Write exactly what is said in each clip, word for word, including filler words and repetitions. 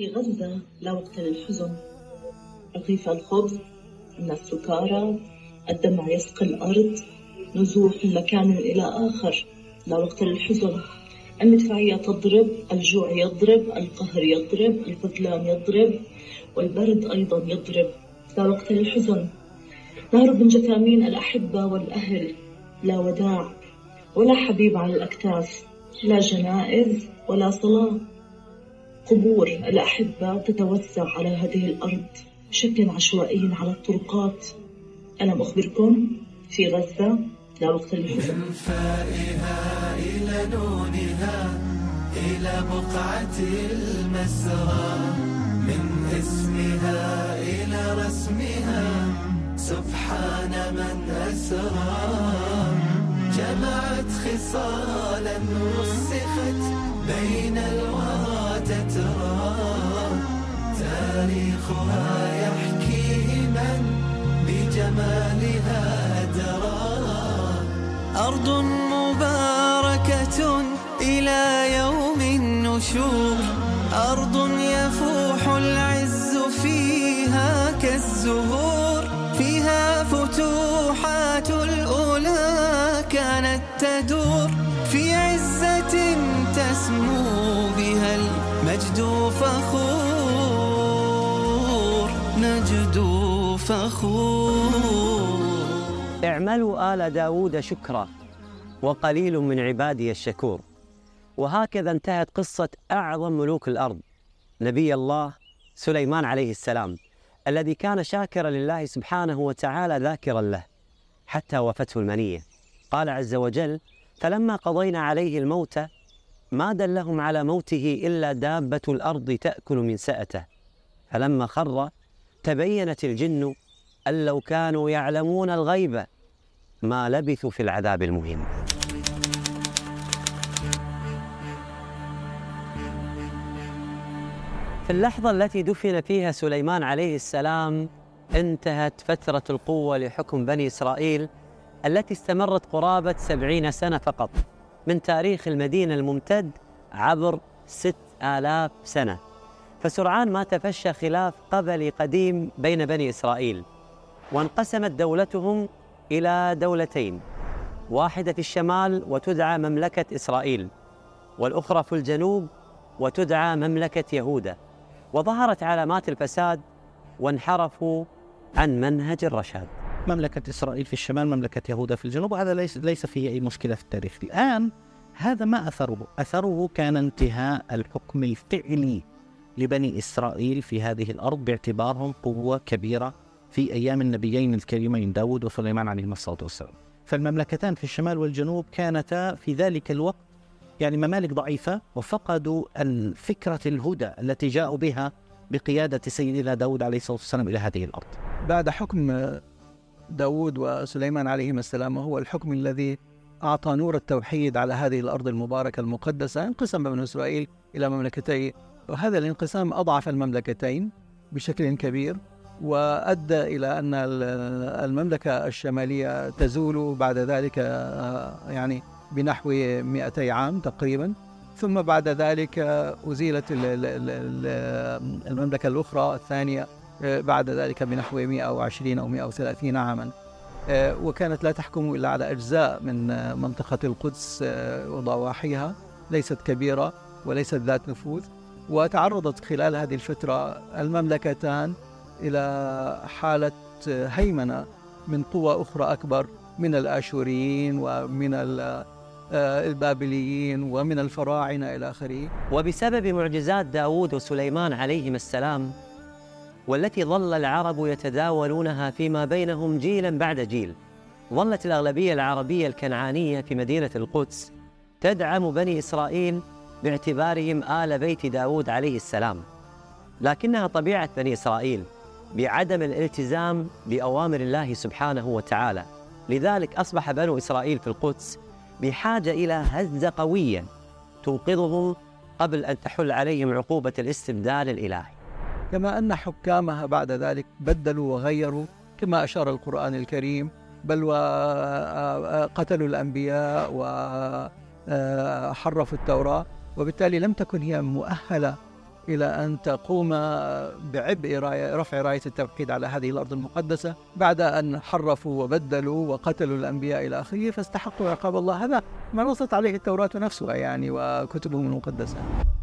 في غزة لا وقت للحزن. رغيف الخبز، الناس سكارى، الدمع يسقي الأرض، نزوح من مكان إلى آخر، لا وقت للحزن. المدفعية تضرب، الجوع يضرب، القهر يضرب، الخذلان يضرب، والبرد أيضا يضرب، لا وقت للحزن. نهرب من جثامين الأحبة والأهل، لا وداع ولا حبيب على الأكتاف، لا جنائز ولا صلاة. قبور الأحبة تتوزع على هذه الأرض بشكل عشوائي على الطرقات. ألم أخبركم في غزة لا وقت للحزن. من فائها إلى نونها إلى بقعة المسرى، من اسمها إلى رسمها، سبحان من أسرى. جمعت خصالا رسخت بين الورى تترى، تاريخها يحكيه من بجمالها درى. أرض مباركة إلى يوم النشور، أرض يفوح العز فيها كالزهور، فيها فتوحات الأولى كانت تدور، في عزة تسمو بها المجد فخور، مجد فخور. اعملوا آل داود شكرا وقليل من عبادي الشكور. وهكذا انتهت قصة أعظم ملوك الأرض، نبي الله سليمان عليه السلام، الذي كان شاكرا لله سبحانه وتعالى ذاكرا له حتى وفته المنية. قال عز وجل: فلما قضينا عليه الموت ما دلهم على موته إلا دابة الأرض تأكل من سأته، فلما خر تبينت الجن أن لو كانوا يعلمون الغيب ما لبثوا في العذاب المهين. في اللحظة التي دفن فيها سليمان عليه السلام انتهت فترة القوة لحكم بني إسرائيل التي استمرت قرابة سبعين سنة فقط من تاريخ المدينة الممتد عبر ست آلاف سنة. فسرعان ما تفشى خلاف قبلي قديم بين بني إسرائيل، وانقسمت دولتهم إلى دولتين، واحدة في الشمال وتدعى مملكة إسرائيل، والأخرى في الجنوب وتدعى مملكة يهوذا. وظهرت علامات الفساد وانحرفوا عن منهج الرشاد. مملكة إسرائيل في الشمال، مملكة يهوذا في الجنوب، هذا ليس ليس فيه أي مشكلة في التاريخ. الآن هذا ما أثره؟ أثره كان انتهاء الحكم الفعلي لبني إسرائيل في هذه الأرض باعتبارهم قوة كبيرة في أيام النبيين الكريمين داود وسليمان عليهما الصلاة والسلام. فالمملكتان في الشمال والجنوب كانتا في ذلك الوقت يعني ممالك ضعيفة، وفقدوا الفكرة الهدى التي جاءوا بها بقيادة سيدنا داود عليه الصلاة والسلام إلى هذه الأرض. بعد حكم داود وسليمان عليهما السلام، هو الحكم الذي أعطى نور التوحيد على هذه الأرض المباركة المقدسة. انقسم بنو إسرائيل إلى مملكتين، وهذا الانقسام أضعف المملكتين بشكل كبير، وأدى إلى أن المملكة الشمالية تزول بعد ذلك يعني بنحو مئتي عام تقريبا، ثم بعد ذلك أزيلت المملكة الأخرى الثانية بعد ذلك بنحو مئة وعشرين أو مئة وثلاثين عاما، وكانت لا تحكم إلا على أجزاء من منطقة القدس وضواحيها، ليست كبيرة وليست ذات نفوذ. وتعرضت خلال هذه الفترة المملكتان إلى حالة هيمنة من قوى أخرى أكبر من الآشوريين ومن البابليين ومن الفراعنة إلى آخره. وبسبب معجزات داود وسليمان عليهما السلام، والتي ظل العرب يتداولونها فيما بينهم جيلا بعد جيل، ظلت الأغلبية العربية الكنعانية في مدينة القدس تدعم بني إسرائيل باعتبارهم آل بيت داود عليه السلام. لكنها طبيعة بني إسرائيل بعدم الالتزام بأوامر الله سبحانه وتعالى، لذلك أصبح بنو إسرائيل في القدس بحاجة إلى هزة قوية توقظهم قبل أن تحل عليهم عقوبة الاستبدال الإلهي. كما أن حكامها بعد ذلك بدلوا وغيروا كما أشار القرآن الكريم، بل وقتلوا الأنبياء وحرفوا التوراة، وبالتالي لم تكن هي مؤهلة إلى أن تقوم بعبء رفع راية التوحيد على هذه الأرض المقدسة بعد أن حرفوا وبدلوا وقتلوا الأنبياء إلى آخره، فاستحقوا عقاب الله. هذا ما نصت عليه التوراة نفسها يعني وكتبهم المقدسة.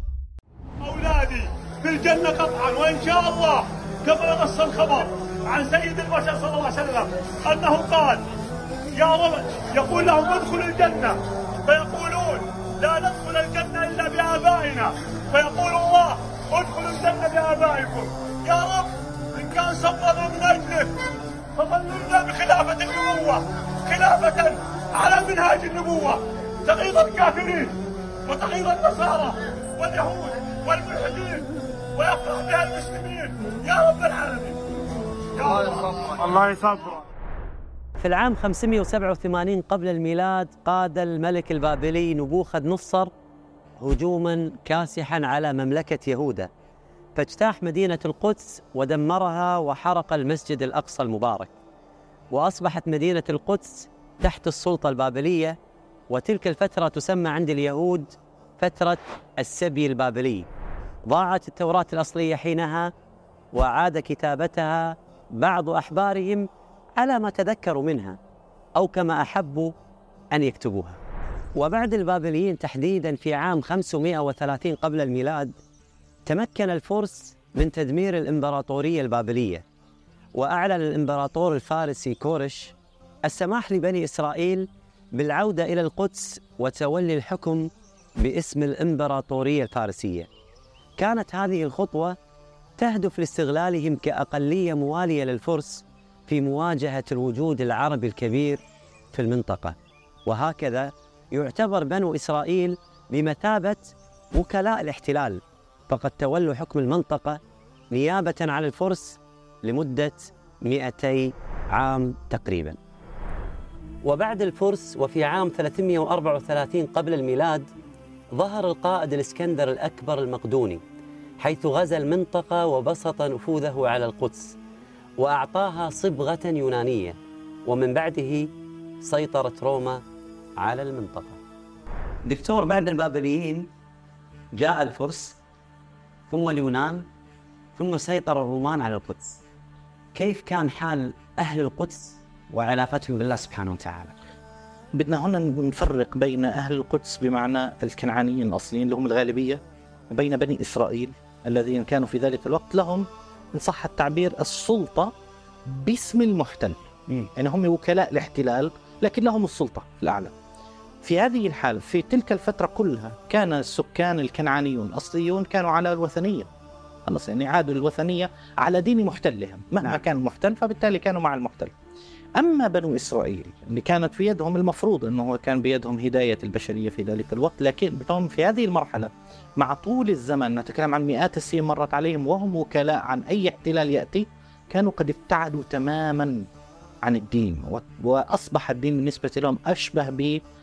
أولادي في الجنة قطعا وإن شاء الله، كما نص الخبر عن سيد البشر صلى الله عليه وسلم أنه قال يا رب، يقول لهم ادخلوا الجنة، فيقولون لا ندخل الجنة إلا بآبائنا، فيقول الله ادخلوا الجنة بآبائكم. يا رب إن كان صبروا من أجله فظللنا بخلافة النبوة، خلافة على منهاج النبوة، تغيظ الكافرين وتغيظ النصارى واليهود والملحدين ويفرح بها المسلمين يا رب العالمين. يا الله الله يصبر. في العام خمسمائة وسبعة وثمانين قبل الميلاد قاد الملك البابلي نبوخذ نصر هجوما كاسحا على مملكة يهوذا، فاجتاح مدينة القدس ودمرها وحرق المسجد الأقصى المبارك، وأصبحت مدينة القدس تحت السلطة البابلية. وتلك الفترة تسمى عند اليهود فترة السبي البابلي. ضاعت التوراة الأصلية حينها، وعاد كتابتها بعض أحبارهم على ما تذكروا منها أو كما أحبوا أن يكتبوها. وبعد البابليين تحديداً في عام خمسمائة وثلاثين قبل الميلاد تمكن الفرس من تدمير الإمبراطورية البابلية، وأعلن الإمبراطور الفارسي كورش السماح لبني إسرائيل بالعودة إلى القدس وتولي الحكم باسم الإمبراطورية الفارسية. كانت هذه الخطوة تهدف لاستغلالهم كأقلية موالية للفرس في مواجهة الوجود العربي الكبير في المنطقة، وهكذا يعتبر بنو إسرائيل بمثابة وكلاء الاحتلال، فقد تولوا حكم المنطقة نيابة عن الفرس لمدة مئتي عام تقريبا. وبعد الفرس وفي عام ثلاثمائة وأربعة وثلاثين قبل الميلاد ظهر القائد الإسكندر الأكبر المقدوني، حيث غزا المنطقة وبسط نفوذه على القدس وأعطاها صبغة يونانية، ومن بعده سيطرت روما على المنطقة. دكتور، بعد البابليين جاء الفرس ثم اليونان ثم سيطر الرومان على القدس. كيف كان حال أهل القدس وعلاقتهم بالله سبحانه وتعالى؟ بدنا هنا نفرق بين أهل القدس بمعنى الكنعانيين الأصليين اللي هم الغالبية، وبين بني إسرائيل الذين كانوا في ذلك الوقت لهم إن صح التعبير السلطة باسم المحتل، يعني هم وكلاء الاحتلال لكن لهم السلطة الأعلى. في هذه الحال في تلك الفترة كلها كان السكان الكنعانيون الأصليون كانوا على الوثنية، خلص يعني عادوا الوثنية على دين محتلهم مهما كان المحتل، فبالتالي كانوا مع المحتل. أما بنو إسرائيل اللي كانت في يدهم، المفروض أنه كان بيدهم هداية البشرية في ذلك الوقت، لكن هم في هذه المرحلة مع طول الزمن، نتكلم عن مئات السنين مرت عليهم وهم وكلاء عن أي احتلال يأتي، كانوا قد ابتعدوا تماما عن الدين، وأصبح الدين بالنسبة لهم أشبه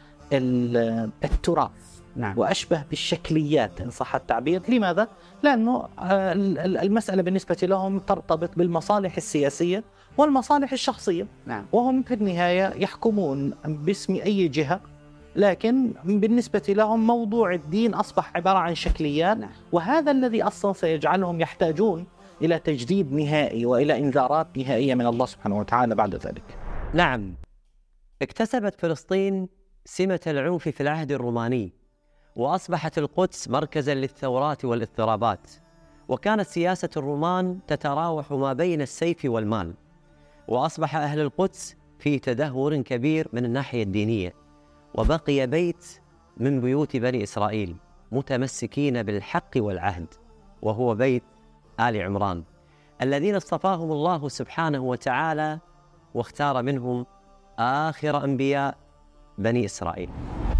بالتراث، نعم، وأشبه بالشكليات إن صح التعبير. لماذا؟ لأنه المسألة بالنسبة لهم ترتبط بالمصالح السياسية والمصالح الشخصية، نعم، وهم في النهاية يحكمون باسم أي جهة، لكن بالنسبة لهم موضوع الدين أصبح عبارة عن شكليات، نعم. وهذا الذي أصلا سيجعلهم يحتاجون إلى تجديد نهائي وإلى إنذارات نهائية من الله سبحانه وتعالى بعد ذلك. نعم، اكتسبت فلسطين سمة العنف في العهد الروماني، وأصبحت القدس مركزا للثورات والاضطرابات، وكانت سياسة الرومان تتراوح ما بين السيف والمال، وأصبح أهل القدس في تدهور كبير من الناحية الدينية، وبقي بيت من بيوت بني إسرائيل متمسكين بالحق والعهد، وهو بيت آل عمران الذين اصطفاهم الله سبحانه وتعالى واختار منهم آخر أنبياء بني إسرائيل.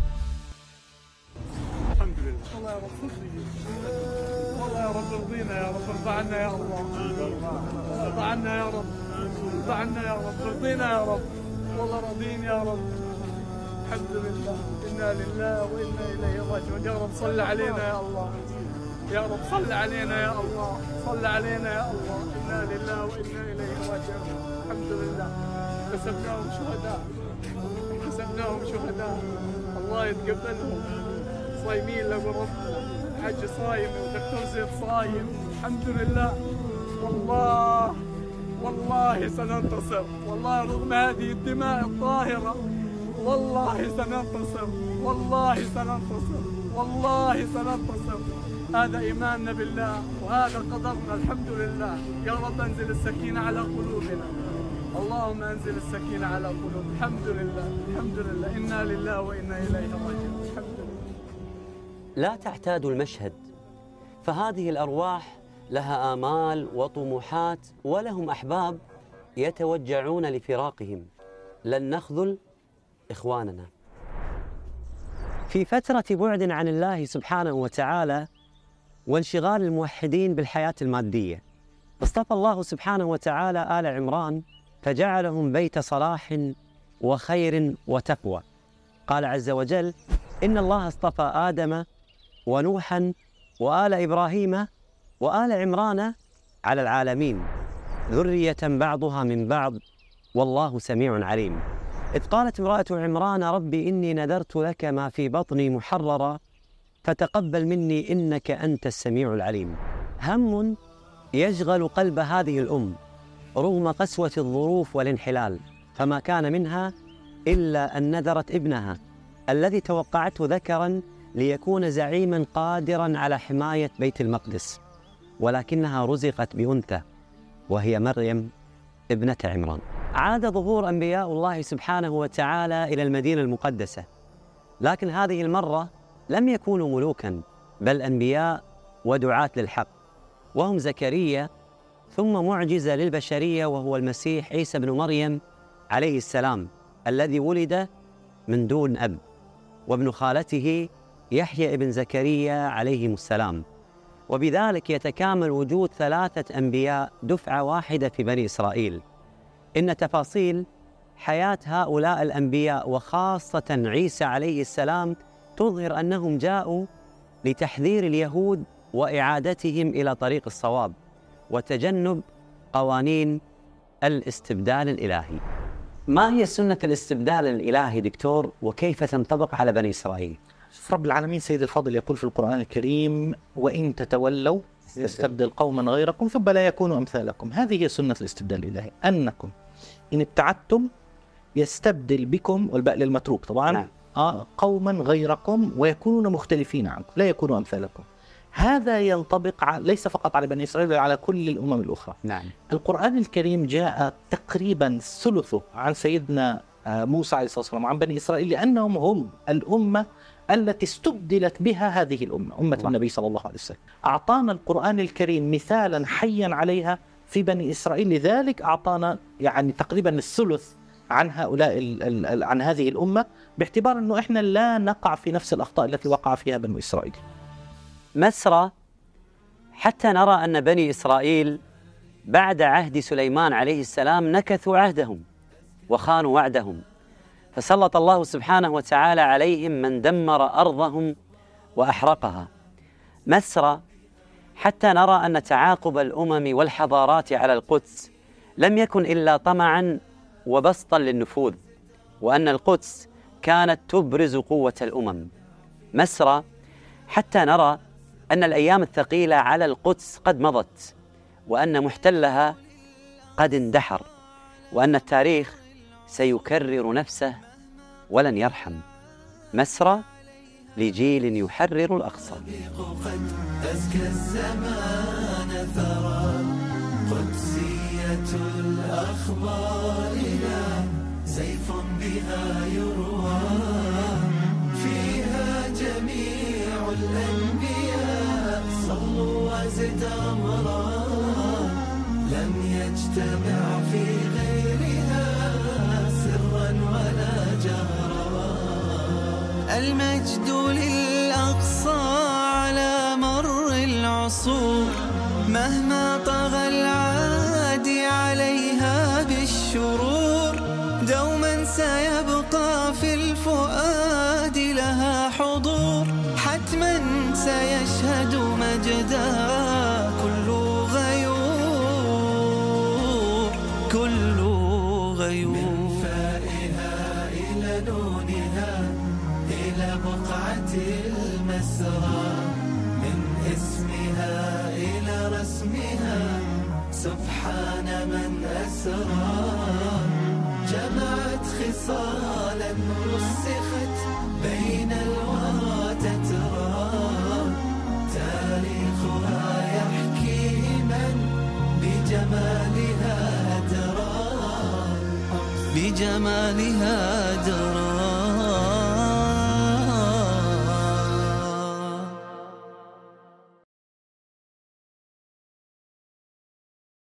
الحمد لله. والله يا رب والله يا رب ارضينا يا رب، ارضى عنا يا الله، ارضى عنا يا رب، ارضى عنا يا رب، ارضينا يا رب، والله راضين يا رب. الحمد لله، إنا لله وإنا إليه راجعون. يا رب صل علينا يا الله، يا رب صل علينا يا الله، صل علينا يا الله. إنا لله وإنا إليه راجعون. الحمد لله، حسبناهم شهداء، حسبناهم شهداء، الله يتقبلهم، صايمين لقوا ربنا، حج صايم ودكتور زيد صايم. الحمد لله. والله والله سننتصر، والله رغم هذه الدماء الطاهرة والله سننتصر، والله سننتصر، والله سننتصر. هذا إيماننا بالله وهذا قدرنا. الحمد لله. يا رب أنزل السكينة على قلوبنا، اللهم أنزل السكينة على قلوبنا. الحمد لله، الحمد لله، إنا لله وإنا إليه راجعون. الحمد لله. لا تعتادوا المشهد، فهذه الأرواح لها آمال وطموحات ولهم أحباب يتوجعون لفراقهم. لن نخذل إخواننا. في فترة بعد عن الله سبحانه وتعالى وانشغال الموحدين بالحياة المادية، اصطفى الله سبحانه وتعالى آل عمران فجعلهم بيت صلاح وخير وتقوى. قال عز وجل: إن الله اصطفى آدم ونوحا وآل إبراهيم وآل عمران على العالمين ذرية بعضها من بعض والله سميع عليم. إذ قالت امرأة عمران: ربي إني نذرت لك ما في بطني محررا فتقبل مني إنك أنت السميع العليم. هم يشغل قلب هذه الأم رغم قسوة الظروف والانحلال، فما كان منها إلا أن نذرت ابنها الذي توقعته ذكرا ليكون زعيما قادرا على حماية بيت المقدس، ولكنها رزقت بأنثى وهي مريم ابنة عمران. عاد ظهور أنبياء الله سبحانه وتعالى إلى المدينة المقدسة، لكن هذه المرة لم يكونوا ملوكا بل أنبياء ودعاة للحق، وهم زكريا ثم معجزة للبشرية وهو المسيح عيسى بن مريم عليه السلام الذي ولد من دون أب، وابن خالته يحيى ابن زكريا عليهم السلام. وبذلك يتكامل وجود ثلاثة أنبياء دفعة واحدة في بني إسرائيل. إن تفاصيل حياة هؤلاء الأنبياء وخاصة عيسى عليه السلام تظهر أنهم جاءوا لتحذير اليهود وإعادتهم إلى طريق الصواب وتجنب قوانين الاستبدال الإلهي. ما هي سنة الاستبدال الإلهي دكتور وكيف تنطبق على بني إسرائيل؟ رب العالمين سيد الفاضل يقول في القرآن الكريم: وإن تتولوا يستبدل قوما غيركم ثم لا يكونوا أمثالكم. هذه هي سنة الاستبدال الإلهي، أنكم إن ابتعدتم يستبدل بكم، والباء للمتروك طبعا، نعم. آه قوما غيركم ويكونون مختلفين عنكم لا يكونوا أمثالكم. هذا ينطبق ليس فقط على بني إسرائيل بل على كل الأمم الأخرى. نعم. القرآن الكريم جاء تقريبا ثلثه عن سيدنا موسى عليه الصلاة والسلام عن بني إسرائيل، لأنهم هم الأمة التي استبدلت بها هذه الأمة، أمة الله. النبي صلى الله عليه وسلم. أعطانا القرآن الكريم مثالا حيا عليها في بني إسرائيل، لذلك أعطانا يعني تقريبا الثلث عن هؤلاء ال ال عن هذه الأمة، باعتبار أنه إحنا لا نقع في نفس الأخطاء التي وقع فيها بني إسرائيل. مسرى حتى نرى أن بني إسرائيل بعد عهد سليمان عليه السلام نكثوا عهدهم وخانوا وعدهم، فسلط الله سبحانه وتعالى عليهم من دمر أرضهم وأحرقها. مسرى حتى نرى أن تعاقب الأمم والحضارات على القدس لم يكن إلا طمعا وبسطا للنفوذ، وأن القدس كانت تبرز قوة الأمم. مسرى حتى نرى أن الأيام الثقيلة على القدس قد مضت، وأن محتلها قد اندحر، وأن التاريخ سيكرر نفسه ولن يرحم. مسرى لجيل يحرر الأقصى. قد أزكى الزمان ثرى قدسية الأخبار لا سيف بها يروى فيها جميع الأنبياء صلوا وزد أمرا لم يجتمع في غيرها سرا ولا جهرا. المجد للأقصى على مر العصور مهما طغى العادي عليها بالشرور دوما سيبقى في الفؤاد لها حضور حتما سيشهد مجدها كل غيور كل غيور. من فائها إلى نونها إلى بقعة المسرى من سبحان من أسرى جمعت خصالا رسخت بين الورى تترى تاريخها يحكي من بجمالها درى بجمالها درى